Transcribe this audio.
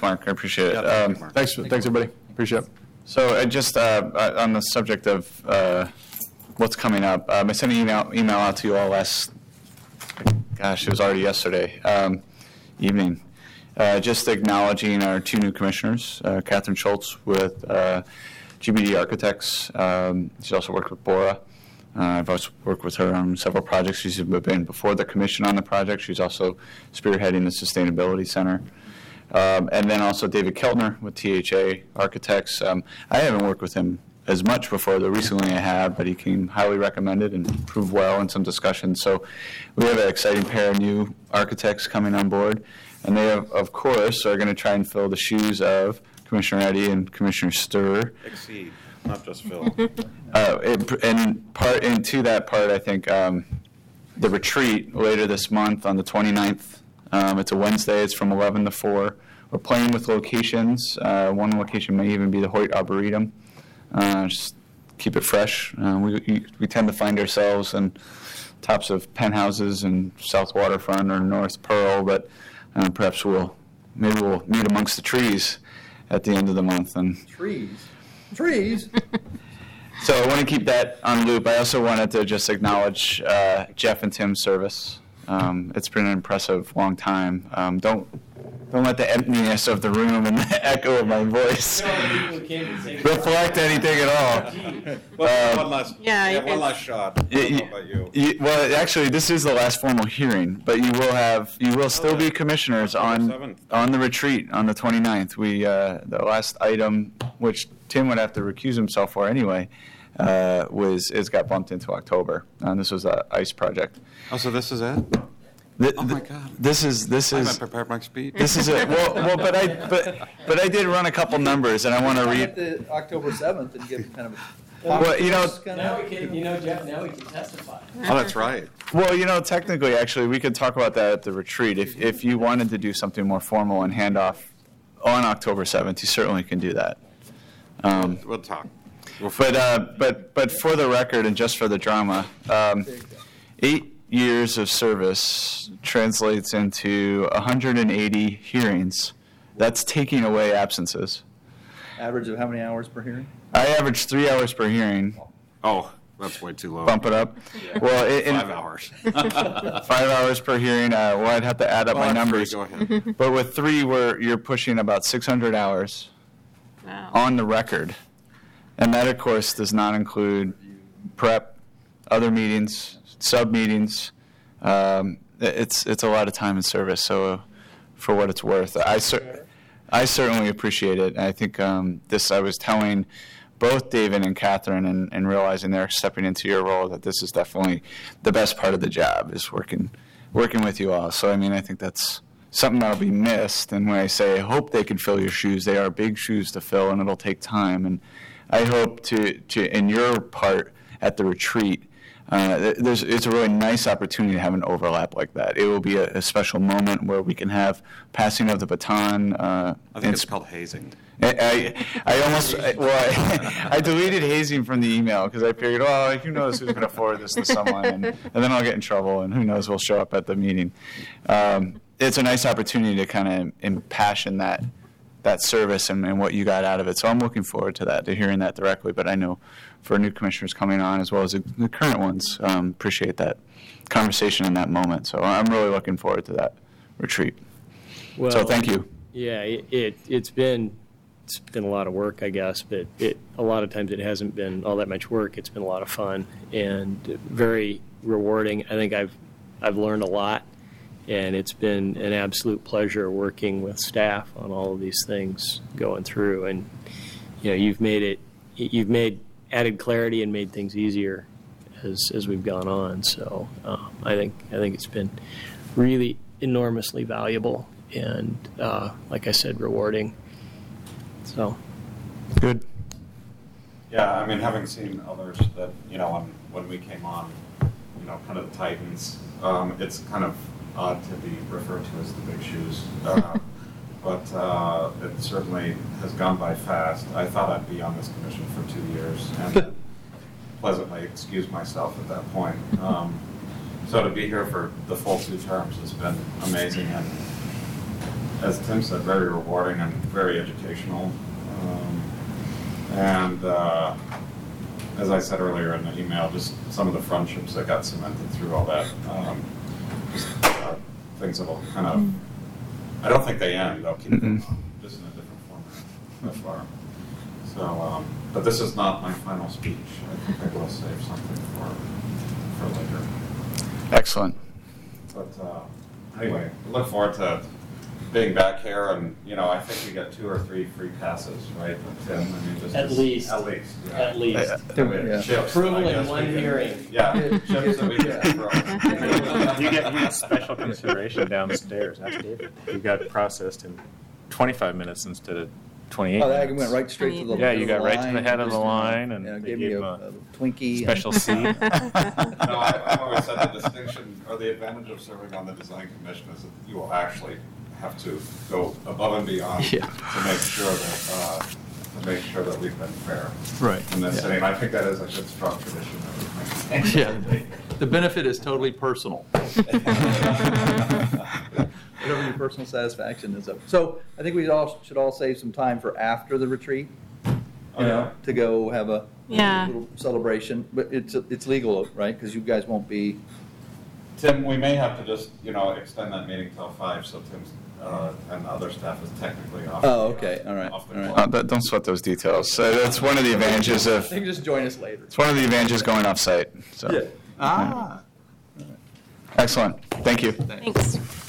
Mark. I appreciate it. Yeah, Mark. Thanks, everybody. Appreciate it. So I just on the subject of what's coming up, I sent an email out to you all it was already yesterday evening, just acknowledging our two new commissioners, Catherine Schultz with GBD Architects. She also worked with Bora. I've also worked with her on several projects. She's been before the commission on the project. She's also spearheading the Sustainability Center. And then also David Keltner with THA Architects. I haven't worked with him as much before, though recently I have, but he came highly recommended and proved well in some discussions. So we have an exciting pair of new architects coming on board. And they, of course, are going to try and fill the shoes of Commissioner Eddy and Commissioner Sturr. Exceed, not just fill. And to that part, I think the retreat later this month on the 29th, it's a Wednesday. It's from 11 to 4. We're playing with locations. One location may even be the Hoyt Arboretum. Just keep it fresh. We tend to find ourselves in tops of penthouses in South Waterfront or North Pearl, but perhaps we'll meet amongst the trees at the end of the month. And Trees? So I want to keep that on loop. I also wanted to just acknowledge Jeff and Tim's service. It's been an impressive long time. Don't let the emptiness of the room and the echo of my voice reflect anything at all. One last shot. I don't know about you. Well, actually, this is the last formal hearing, but you will still be commissioners on the retreat on the 29th. The last item, which Tim would have to recuse himself for anyway, got bumped into October. This was the ICE project. Oh, so this is it? Oh my God! This is. I haven't prepared my speech. This is it. But I did run a couple numbers, and I want to read the October 7th and give kind of. Now we can, Jeff. Now we can testify. Oh, that's right. Well, technically, actually, we could talk about that at the retreat. If you wanted to do something more formal and hand off on October 7th, you certainly can do that. We'll talk. But for the record and just for the drama, 8 years of service translates into 180 hearings. That's taking away absences. Average of how many hours per hearing? I average 3 hours per hearing. Oh, that's way too low. Bump it up. Yeah. Well, 5 hours. 5 hours per hearing. I'd have to add up my numbers. Go ahead. But with 3, you're pushing about 600 hours on the record. And that, of course, does not include prep, other meetings, sub-meetings. It's a lot of time and service, so for what it's worth. I certainly appreciate it. I think I was telling both David and Catherine and realizing they're stepping into your role that this is definitely the best part of the job is working with you all. So, I think that's something that'll be missed. And when I say I hope they can fill your shoes, they are big shoes to fill, and it'll take time. And I hope to in your part at the retreat, it's a really nice opportunity to have an overlap like that. It will be a special moment where we can have passing of the baton. I think it's called hazing. I deleted hazing from the email because I figured, who knows who's going to forward this to someone, and then I'll get in trouble, and who knows who'll show up at the meeting. It's a nice opportunity to kind of impassion that service and what you got out of it. So I'm looking forward to that, to hearing that directly. But I know for new commissioners coming on as well as the current ones, appreciate that conversation in that moment. So I'm really looking forward to that retreat. Well, so thank you. Yeah, it's been a lot of work, I guess, but a lot of times it hasn't been all that much work. It's been a lot of fun and very rewarding. I think I've learned a lot. And it's been an absolute pleasure working with staff on all of these things going through. And you've added clarity and made things easier as we've gone on. So I think it's been really enormously valuable and, like I said, rewarding. So good. Yeah, having seen others that when we came on, kind of the Titans, it's kind of odd to be referred to as the big shoes, but it certainly has gone by fast. I thought I'd be on this commission for 2 years and pleasantly excused myself at that point. So to be here for the full 2 terms has been amazing, and as Tim said, very rewarding and very educational. And as I said earlier in the email, just some of the friendships that got cemented through all that. Just things that will kind of, I don't think they end. They'll keep going on, just in a different format thus far. So, but this is not my final speech. I think I will save something for later. Excellent. But anyway, I look forward to being back here, and I think we get 2 or 3 free passes, right, Tim? I mean, just At least. At least. Yeah. At least. I mean, Yeah. chips, Approval I in guess one we can- hearing. Yeah, chips that we can throw. You get special consideration downstairs. Ask David. You got processed in 25 minutes instead of 28 Oh, that minutes. went right straight to the Yeah, you got right to the line, head of the just, line, and they gave me gave a him a Twinkie. special seat. No, I've always said the distinction or the advantage of serving on the design commission is that you will actually have to go above and beyond Yeah. to make sure that we've been fair Right. in this Yeah. city. And I think that is a good, strong tradition that we've maintained. Yeah, the benefit is totally personal. Whatever your personal satisfaction is of. So I think we should all save some time for after the retreat, Oh, yeah. to go have a Yeah. little celebration. But it's legal, right? Because you guys won't be. Tim, we may have to just, extend that meeting till 5, so Tim's and other staff is technically off. Oh, okay. All right. Off the All right. clock. Don't sweat those details. So that's one of the advantages of, You can just join us later. it's one of the advantages going off-site. So, Ah. excellent. Thank you. Thanks.